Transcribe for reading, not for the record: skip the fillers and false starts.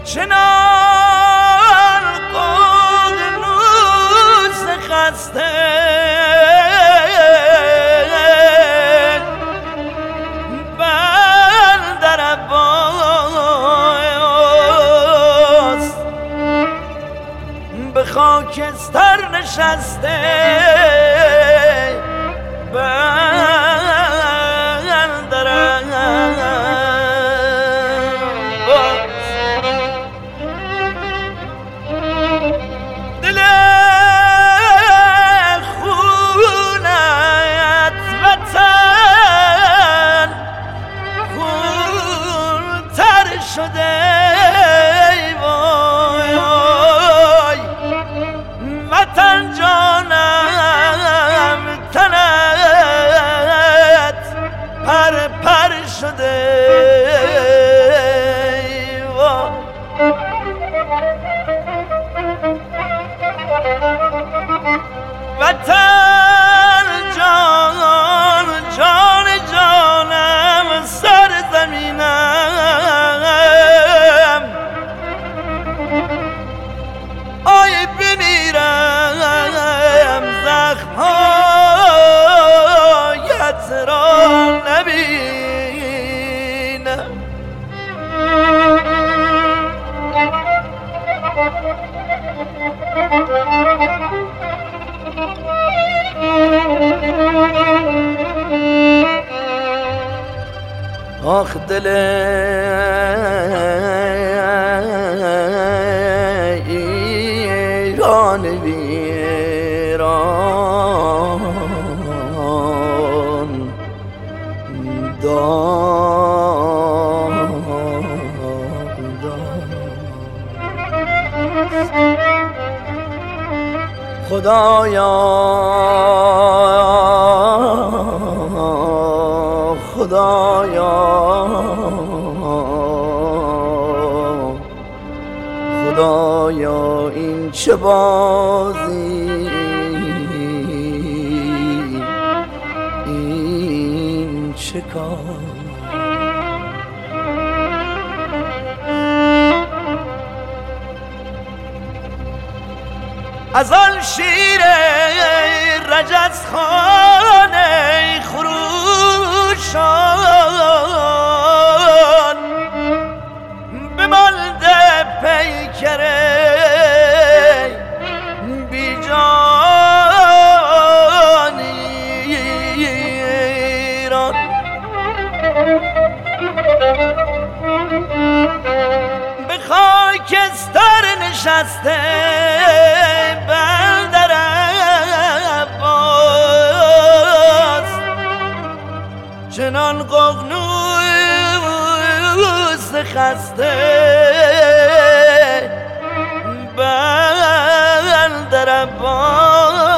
چنان ققنوس خسته بندر عباس به خاکستر نشسته بندر عباس دل خونت وطن خونتر شده وای وطن جانم تنت پر پر شده وای وطن جان جان جانم سر زمینم آی بمیرم زخم‌هایت را نبینم آخ دل ایران ویران خدایا خدایا خدایا این چه بازی این چه کار از آن شیر رجزخانه خروشان بمانده پیکره بیجان ایران به خاکستر نشسته بندر عباس چنان ققنوس خسته بندر عباس